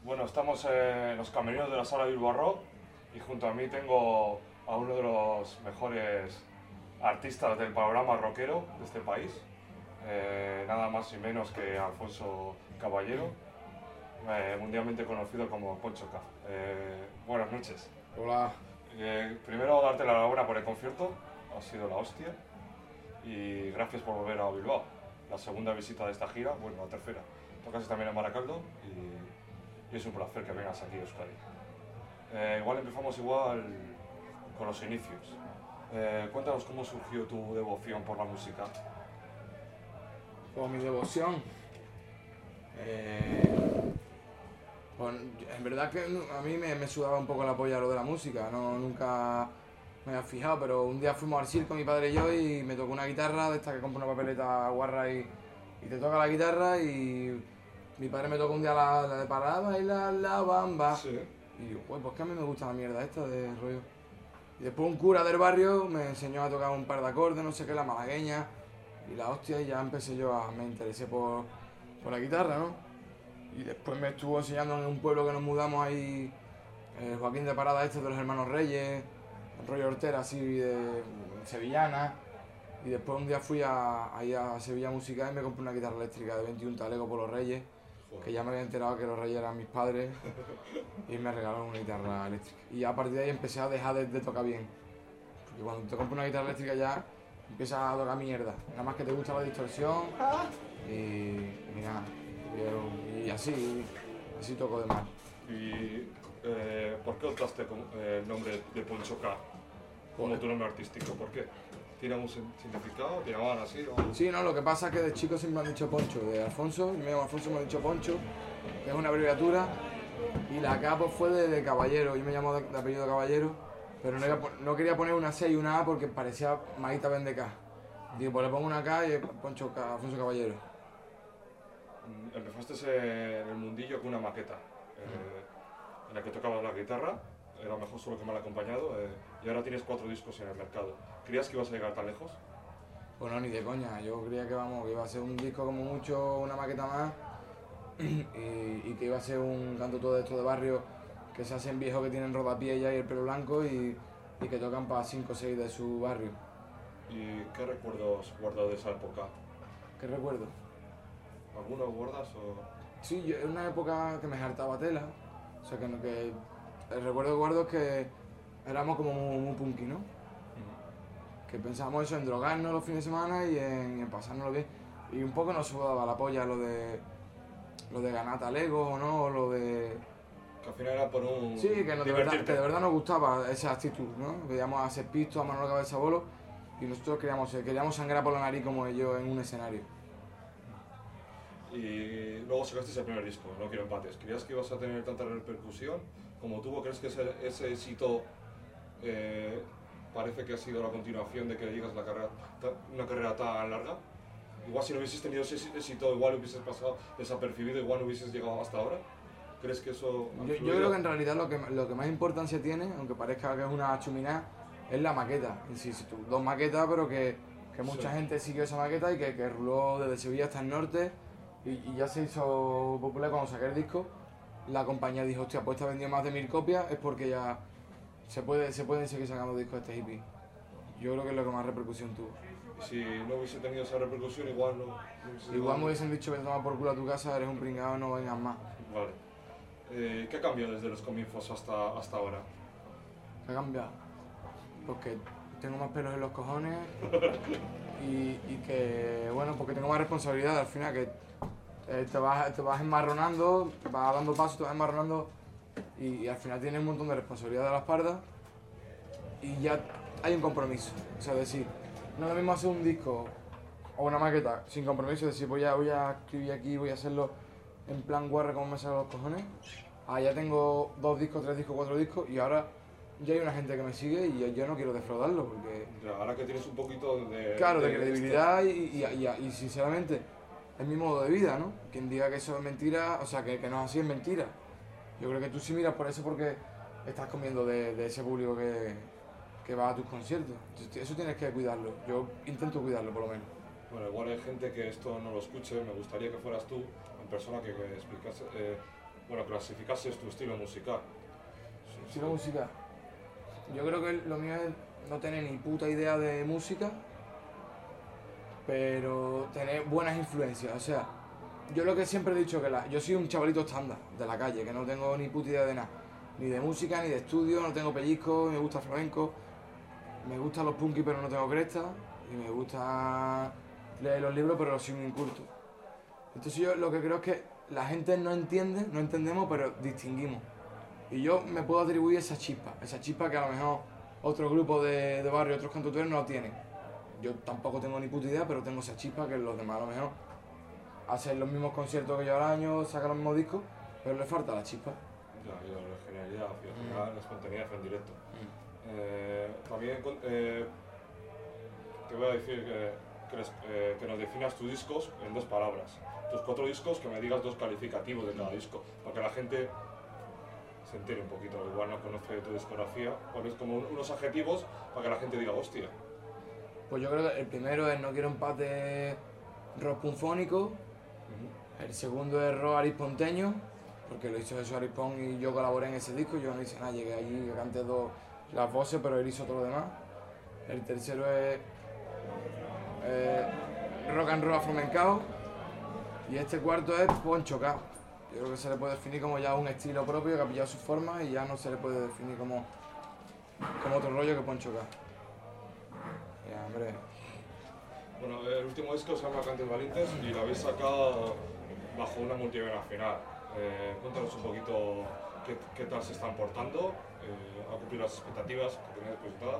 Bueno, estamos en los camerinos de la Sala Bilbao Rock y junto a mí tengo a uno de los mejores artistas del panorama rockero de este país, nada más y menos que Alfonso Caballero, mundialmente conocido como Poncho K. Buenas noches. Hola. Primero darte la enhorabuena por el concierto, ha sido la hostia, y gracias por volver a Bilbao. La segunda visita de esta gira, bueno, la tercera. Tocas también en Baracaldo y es un placer que vengas aquí a Euskadi. Igual empezamos con los inicios. Cuéntanos cómo surgió tu devoción por la música. Por mi devoción. Pues, en verdad que a mí me sudaba un poco la polla lo de la música, nunca me había fijado, pero un día fuimos al circo, mi padre y yo, y me tocó una guitarra de esta que compra una papeleta guarra y te toca la guitarra, y mi padre me tocó un día la de para bailar la bamba. Sí. Y yo, pues que a mí me gusta la mierda esta de rollo. Y después un cura del barrio me enseñó a tocar un par de acordes, no sé qué, la malagueña y la hostia, y ya me interesé por la guitarra, ¿no? Y después me estuvo enseñando en un pueblo que nos mudamos ahí, Joaquín de Parada, este de los hermanos Reyes, el rollo hortera así de sevillana. Y después un día fui ahí a Sevilla Musical y me compré una guitarra eléctrica de 21 talegos por los Reyes, que ya me había enterado que los Reyes eran mis padres, y me regalaron una guitarra eléctrica. Y a partir de ahí empecé a dejar de tocar bien. Porque cuando te compras una guitarra eléctrica ya empiezas a tocar mierda. Nada más que te gusta la distorsión y nada. Y así toco de mal. ¿Y por qué optaste con el nombre de Poncho K como tu nombre artístico? ¿Por qué? ¿Tiene algún significado? ¿Te llamaban así? O... Sí, no, lo que pasa es que de chico siempre me han dicho Poncho. De Alfonso, yo me llamo Alfonso, me han dicho Poncho, que es una abreviatura. Y la K pues, fue de Caballero, yo me llamo de apellido Caballero, pero no quería poner una C y una A porque parecía Maíta Vendeca. Digo, pues le pongo una K y Poncho K, Alfonso Caballero. Empezaste en el mundillo con una maqueta en la que tocabas la guitarra, era mejor solo que mal acompañado, y ahora tienes 4 discos en el mercado. ¿Creías que ibas a llegar tan lejos? Pues no, ni de coña, yo creía que iba a ser un disco como mucho, una maqueta más, y que iba a ser un canto todo esto de barrio que se hacen viejos que tienen rodapié ya y el pelo blanco y que tocan para 5 o 6 de su barrio. ¿Y qué recuerdos guardas de esa época? ¿Qué recuerdo? ¿Algunos guardas o...? Sí, es una época que me hartaba tela, o sea que el recuerdo que guardo es que éramos como muy punky, ¿no? Que pensábamos eso, en drogarnos los fines de semana y en pasárnoslo bien. Y un poco nos sudaba la polla lo de ganar talegos o no, o lo de... Que al final era por un... Sí, que de verdad nos gustaba esa actitud, ¿no? Veíamos a Sex Pistols, a Manolo Cabeza Bolo, y nosotros queríamos sangrar por la nariz como ellos en un escenario. Y luego sacaste el primer disco, No Quiero Empates. ¿Creías que ibas a tener tanta repercusión como tuvo? ¿Crees que ese éxito parece que ha sido la continuación de que llegas a una carrera tan larga? Igual si no hubieses tenido ese éxito, igual hubieses pasado desapercibido, igual no hubieses llegado hasta ahora. ¿Crees que eso...? Yo creo que en realidad lo que más importancia tiene, aunque parezca que es una chuminada, es la maqueta. Sí, dos maquetas, pero que mucha gente siguió esa maqueta y que ruló desde Sevilla hasta el norte y ya se hizo popular cuando saqué el disco. La compañía dijo, hostia, pues esta vendió más de 1000 copias, es porque ya se pueden seguir sacando discos de este hippie. Yo creo que es lo que más repercusión tuvo. Si no hubiese tenido esa repercusión, igual Igual me hubiesen dicho, vete a tomar por culo a tu casa, eres un pringado, no vengas más. Vale. ¿Qué ha cambiado desde los comienzos hasta ahora? ¿Qué ha cambiado? Pues que tengo más pelos en los cojones y que, bueno, porque tengo más responsabilidad al final, que te vas enmarronando, vas dando pasos, te vas enmarronando y al final tienes un montón de responsabilidad a la espalda y ya hay un compromiso. O sea, decir, no es lo mismo hacer un disco o una maqueta sin compromiso, decir, voy a escribir aquí, voy a hacerlo en plan guarra como me salen los cojones. Ya tengo 2 discos, 3 discos, 4 discos y ahora ya hay una gente que me sigue y yo no quiero defraudarlo porque... Ahora que tienes un poquito de... Claro, de credibilidad y sinceramente es mi modo de vida, ¿no? Quien diga que eso es mentira, o sea, que no es así es mentira. Yo creo que tú sí miras por eso porque estás comiendo de ese público que va a tus conciertos. Entonces, eso tienes que cuidarlo. Yo intento cuidarlo por lo menos. Bueno, igual hay gente que esto no lo escuche, me gustaría que fueras tú, en persona, que explicase bueno, clasificases tu estilo musical. Estilo musical. Yo creo que lo mío es no tener ni puta idea de música, pero tener buenas influencias. O sea, yo lo que siempre he dicho que yo soy un chavalito estándar de la calle, que no tengo ni puta idea de nada. Ni de música, ni de estudio, no tengo pellizco, me gusta flamenco, me gustan los punky pero no tengo cresta, y me gusta leer los libros pero soy un inculto. Entonces yo lo que creo es que la gente no entiende, no entendemos, pero distinguimos. Y yo me puedo atribuir esa chispa que a lo mejor otro grupo de barrio, otros cantautores no tienen. Yo tampoco tengo ni puta idea, pero tengo esa chispa que los demás a lo mejor hacen los mismos conciertos que yo al año, sacan los mismos discos, pero les falta la chispa. Ya, y la originalidad, al final, la espontaneidad en directo. También te voy a decir que nos definas tus discos en 2 palabras. Tus 4 discos, que me digas 2 calificativos de cada disco, para que la gente se entere un poquito, igual no conoce tu discografía, pones como unos adjetivos para que la gente diga, hostia. Pues yo creo que el primero es No quiero empate rock punfónico, el segundo es rock arisponteño, porque lo hizo Jesús Arispón y yo colaboré en ese disco, yo no hice nada, llegué allí, canté las voces, pero él hizo todo lo demás. El tercero es rock and roll afromencao, y este cuarto es Poncho K. Yo creo que se le puede definir como ya un estilo propio que ha pillado su forma y ya no se le puede definir como otro rollo que Poncho K. Ya, hombre. Bueno, el último disco se llama Cantes Valientes y lo habéis sacado bajo una multinacional. Cuéntanos un poquito qué tal se están portando, ha cumplido las expectativas que tenéis depositadas.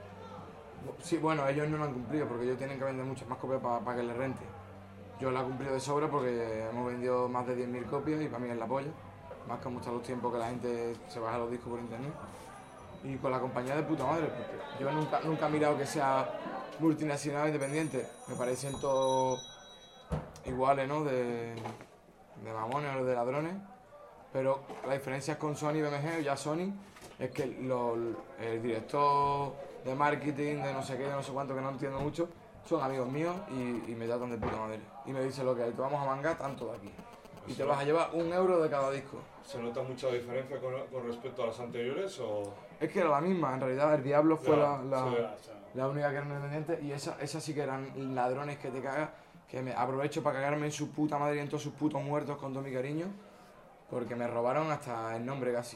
Sí, bueno, ellos no lo han cumplido porque ellos tienen que vender muchas más copias para que les rente. Yo la he cumplido de sobra porque hemos vendido más de 10.000 copias y para mí es la polla. Más como están los tiempos que la gente se baja los discos por internet. Y con la compañía de puta madre, porque yo nunca he mirado que sea multinacional o independiente. Me parecen todos iguales, ¿no? De mamones o de ladrones. Pero la diferencia con Sony y BMG, o ya Sony, es que el director de marketing, de no sé qué, de no sé cuánto, que no entiendo mucho, son amigos míos y me tratan de puta madre. Y me dicen lo que hay, te vamos a mangar tanto de aquí. Y te vas a llevar €1 de cada disco. ¿Se nota mucha diferencia con respecto a las anteriores o...? Es que era la misma, en realidad el Diablo fue sí. la única que era independiente y esa sí que eran ladrones que te cagas, que me aprovecho para cagarme en su puta madre y en todos sus putos muertos con todo mi cariño, porque me robaron hasta el nombre casi.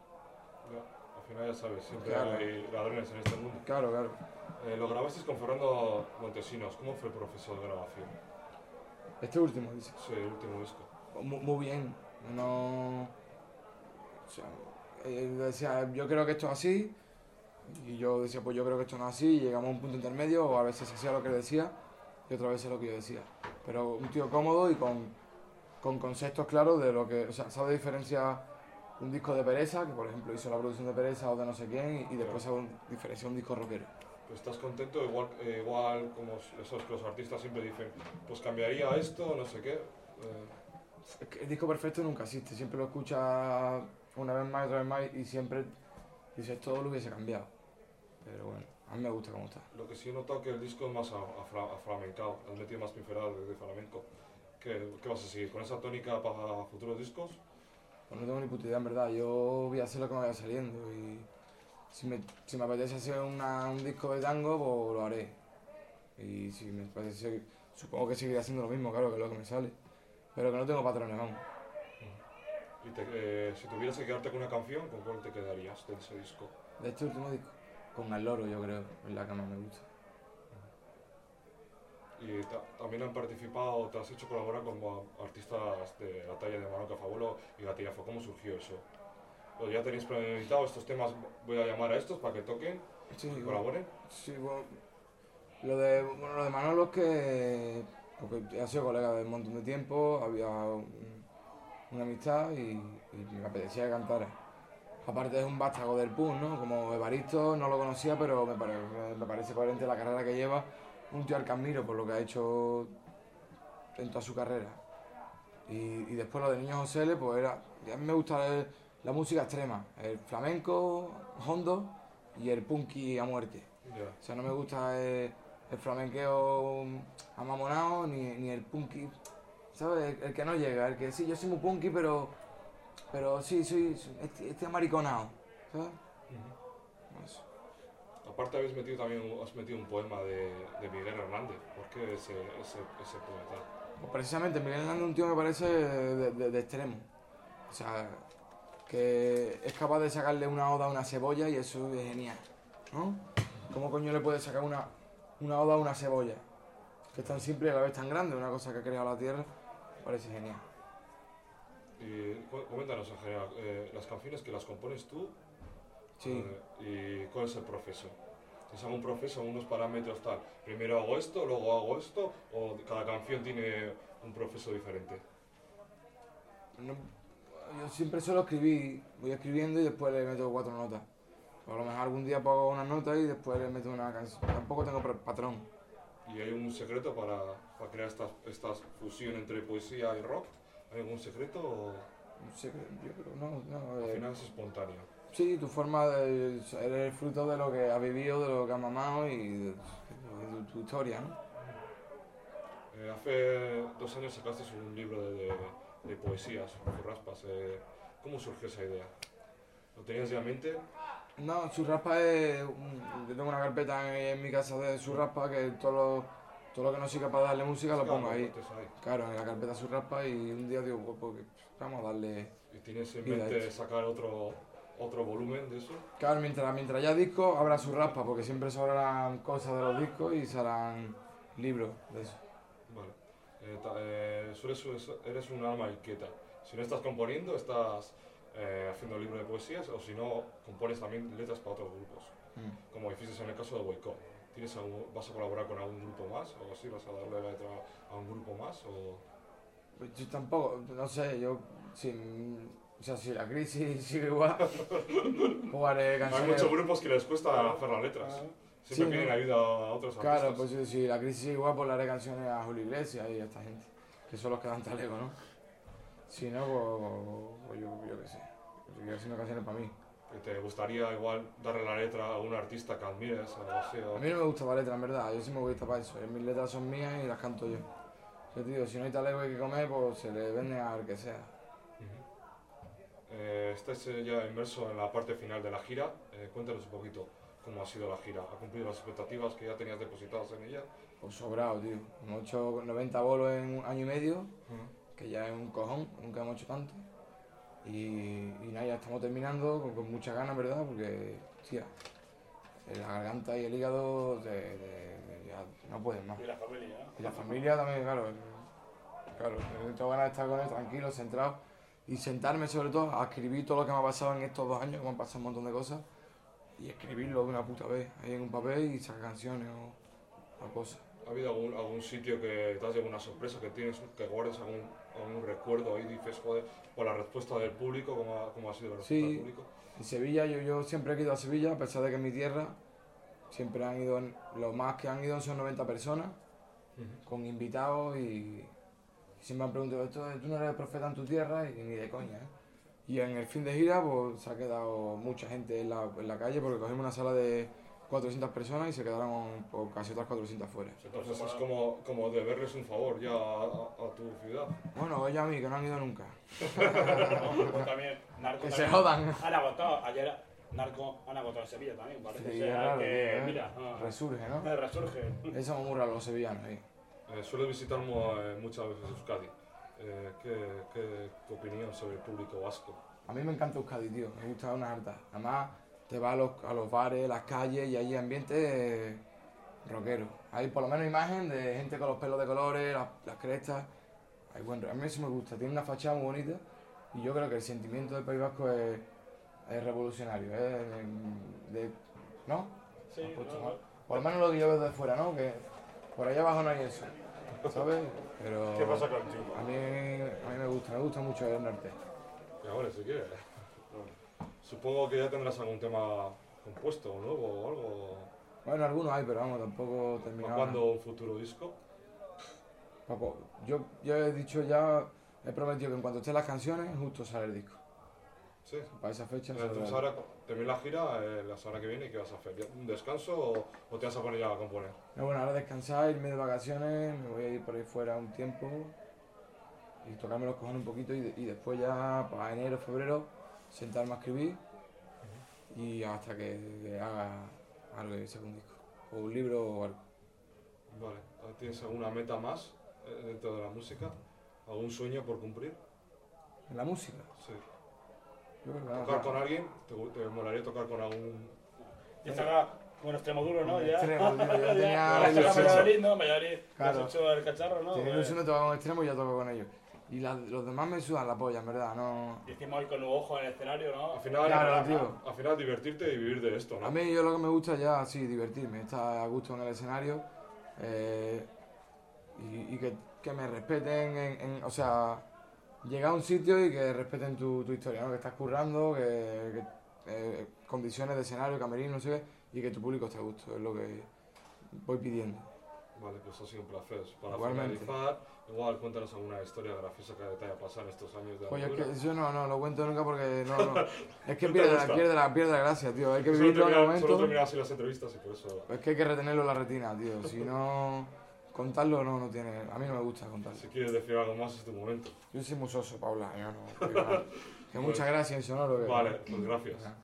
Al final ya sabes, siempre Claro. hay ladrones en este mundo. Claro, claro. Lo grabasteis con Fernando Montesinos, ¿cómo fue el proceso de grabación? Este último, dice. Sí, el último disco. Muy bien. No... O sea, él decía, yo creo que esto es así, y yo decía, pues yo creo que esto no es así, y llegamos a un punto intermedio, o a veces se hacía lo que él decía, y otra vez es lo que yo decía. Pero un tío cómodo y con conceptos claros de lo que... O sea, sabe diferenciar un disco de Pereza, que por ejemplo hizo la producción de Pereza o de no sé quién, y después sabe diferenciar un disco rockero. ¿Estás contento? Igual como esos que los artistas siempre dicen, pues cambiaría esto, no sé qué. Es que el disco perfecto nunca existe, siempre lo escuchas una vez más y otra vez más y siempre dices todo lo hubiese cambiado. Pero bueno, a mí me gusta cómo está. Lo que sí he notado que el disco es más aflamencado, has metido más pincelada de flamenco. ¿Qué vas a seguir? ¿Con esa tónica para futuros discos? Pues no tengo ni puta idea en verdad, yo voy a hacer lo que me vaya saliendo y si me apetece hacer un disco de tango, pues lo haré. Y si me apetece, supongo que seguiré haciendo lo mismo, claro, que es lo que me sale. Pero que no tengo patrones, vamos. Y si tuvieras que quedarte con una canción, ¿con cuál te quedarías de ese disco? De este último disco, con El Loro yo creo, es la que más me gusta. Y también han participado, te has hecho colaborar con artistas de la talla de Manoca Fabulo y Gatillafo. ¿Cómo surgió eso? ¿O ya tenéis premeditado estos temas? Voy a llamar a estos para que toquen y colaboren. Sí, bueno, lo de Manolo es que porque ha sido colega de un montón de tiempo, había una amistad y me apetecía que cantara. Aparte es un vástago del punk, ¿no? Como Evaristo no lo conocía, pero me parece coherente la carrera que lleva. Un tío al que admiro por lo que ha hecho en toda su carrera. Y después lo de Niño José, pues a mí me gusta la música extrema, el flamenco, hondo y el punky a muerte. Yeah. O sea, no me gusta el flamenqueo amamonado ni el punky, ¿sabes? El que no llega, el que sí, yo soy muy punky, pero Pero sí, estoy amariconado, ¿sabes? Eso. Aparte has metido un poema de Miguel Hernández. ¿Por qué ese poeta? Pues precisamente Miguel Hernández es un tío que me parece de extremo. O sea, que es capaz de sacarle una oda a una cebolla y eso es genial, ¿no? ¿Cómo coño le puede sacar una oda a una cebolla? Que es tan simple y a la vez tan grande, una cosa que ha creado la Tierra, me parece genial. Y coméntanos en general, las canciones que las compones tú, Sí. ¿y cuál es el proceso? ¿Tienes algún proceso, unos parámetros tal? Primero hago esto, luego hago esto, o cada canción tiene un proceso diferente. No, yo siempre suelo escribir, voy escribiendo y después le meto 4 notas. O a lo mejor algún día pongo una nota y después le meto una canción. Tampoco tengo patrón. ¿Y hay un secreto para crear esta fusión entre poesía y rock? ¿Hay algún secreto o No sé, yo creo, no. al final es espontáneo? Sí, tu forma de. Eres el fruto de lo que has vivido, de lo que has mamado y de tu historia, ¿no? Hace 2 años sacaste un libro de poesías, Raspas. ¿Cómo surgió esa idea? ¿Lo tenías ya en mente? No, su raspa es. Yo tengo una carpeta en mi casa de su raspa que todo lo que no soy capaz de darle música lo pongo ahí. Claro, en la carpeta su raspa y un día digo, pues vamos a darle. ¿Y tienes en vida a mente esto. sacar otro volumen de eso? Claro, mientras haya discos habrá su raspa, porque siempre sobran cosas de los discos y se harán libros de eso. Vale. Eres un alma inquieta. Si no estás componiendo, estás haciendo libro de poesías, o si no, compones también letras para otros grupos. Como hiciste en el caso de Boycott. ¿Vas a colaborar con algún grupo más o así? ¿Vas a darle la letra a un grupo más? O... Pues yo tampoco, no sé, o sea, si la crisis sigue igual, jugaré Hay canciones. muchos grupos que les cuesta hacer las letras. Siempre Sí, piden ¿no? ayuda a otros Claro, artistas. pues si la crisis sigue igual, pues le haré canciones a Julio Iglesias y a esta gente, que son los que dan talego, ¿no? Si no, pues yo qué sé, yo quiero haciendo canciones para mí. ¿Te gustaría igual darle la letra a un artista que admires o algo así? A mí no me gusta la letra, en verdad, yo sí me gusta para eso, mis letras son mías y las canto yo. Yo te digo, si no hay talego que comer, pues se le vende al que sea. Estás ya inmerso en la parte final de la gira. Cuéntanos un poquito cómo ha sido la gira. ¿Ha cumplido las expectativas que ya tenías depositadas en ella? Pues sobrado, tío. Hemos hecho 90 bolos en un año y medio, que ya es un cojón, nunca hemos hecho tanto. Y nada, ya estamos terminando con muchas ganas, ¿verdad? Porque, hostia, la garganta y el hígado ya no pueden más. Y la familia, ¿no? Y la familia también, claro. Claro, tengo ganas de estar con él tranquilo, centrado. Y sentarme sobre todo a escribir todo lo que me ha pasado en estos 2 años, que me han pasado un montón de cosas. Y escribirlo de una puta vez, ahí en un papel y sacar canciones o cosas. ¿Ha habido algún sitio que te has llevado una sorpresa, que guardes algún recuerdo ahí? Dices, joder, por la respuesta del público, ¿cómo ha sido la respuesta del Sí, público? en Sevilla, yo siempre he ido a Sevilla, a pesar de que es mi tierra. Siempre han ido, lo más que han ido son 90 personas, con invitados y siempre me han preguntado, ¿tú no eres profeta en tu tierra? Y ni de coña, ¿eh? Y en el fin de gira pues se ha quedado mucha gente en la calle porque cogimos una sala de 400 personas y se quedaron pues, casi otras 400 fuera. Entonces es como deberles un favor ya a tu ciudad. Bueno, oye a mí, que no han ido nunca. Pues también, Narco Que también se jodan. han agotado. Ayer Narco han agotado en Sevilla también, parece Sí, ser es raro, que, tío, ¿eh? mira, Resurge, ¿no? resurge. Eso somos muy raros los sevillanos ahí. Sueles visitar muchas veces Euskadi. ¿Qué tu opinión sobre el público vasco? A mí me encanta Euskadi, tío. Me gusta una harta. Además, te vas a los bares, las calles y allí ambiente rockero. Hay por lo menos imagen de gente con los pelos de colores, las crestas. Hay buen rock. A mí eso me gusta. Tiene una fachada muy bonita y yo creo que el sentimiento del País Vasco es revolucionario. ¿No? Sí, Has puesto no, mal. Por lo menos lo que yo veo de fuera, ¿no? Que por allá abajo no hay eso. ¿Sabes? Pero ¿Qué pasa contigo? a mí me gusta mucho el norte. Y ahora, si quieres. Supongo que ya tendrás algún tema compuesto o nuevo o algo. Bueno, algunos hay, pero vamos, tampoco ¿Para terminado. cuándo un futuro disco? Papo, yo he dicho ya, he prometido que en cuanto estén las canciones, justo sale el disco. Sí. Para esa fecha Entonces saldrá. ahora termina la gira, la semana que viene, ¿qué vas a hacer? ¿Un descanso o te vas a poner ya a componer? No, bueno, ahora descansar, irme de vacaciones, me voy a ir por ahí fuera un tiempo y tocarme los cojones un poquito y después ya para enero, febrero, sentarme a escribir y hasta que haga algo y saque un disco, o un libro o algo. Vale, ¿tienes alguna meta más dentro de la música? ¿Algún sueño por cumplir? ¿En la música? Sí. Yo creo que nada. ¿Tocar con alguien? ¿Te molaría tocar con algún...? Y está con extremo duro, ¿no? Ya. Extremo, tío, yo tenía Ya la está ilusión. Valladolid, ¿no? Valladolid. Claro. Has hecho el cacharro, ¿no? Tenía ilusión de tocar con extremo y ya toco con ellos. Y los demás me sudan la polla, en verdad, no... Y encima hoy con un ojo en el escenario, ¿no? Al final, Claro, tío. al final divertirte y vivir de esto, ¿no? A mí yo lo que me gusta ya, sí, divertirme, estar a gusto en el escenario y que me respeten, o sea, llegar a un sitio y que respeten tu historia, ¿no? Que estás currando, condiciones de escenario, camerino, no sé qué, y que tu público esté a gusto, es lo que voy pidiendo. Vale, pues ha sido un placer. Para Igualmente. finalizar, igual cuéntanos alguna historia graciosa que te haya pasado en estos años de Pues es aventura. que eso no lo cuento nunca porque no. Es que No te gusta. pierde la gracia, tío. Hay que Solo vivirlo en el solo momento. terminar así las entrevistas y por eso... Es que hay que retenerlo en la retina, tío. Si no, contarlo no tiene. A mí no me gusta contarlo. Si quieres decir algo más, es tu momento. Yo soy muy soso, Paula. Yo no. Que muchas gracias, Sonoro. Vale, pues gracias.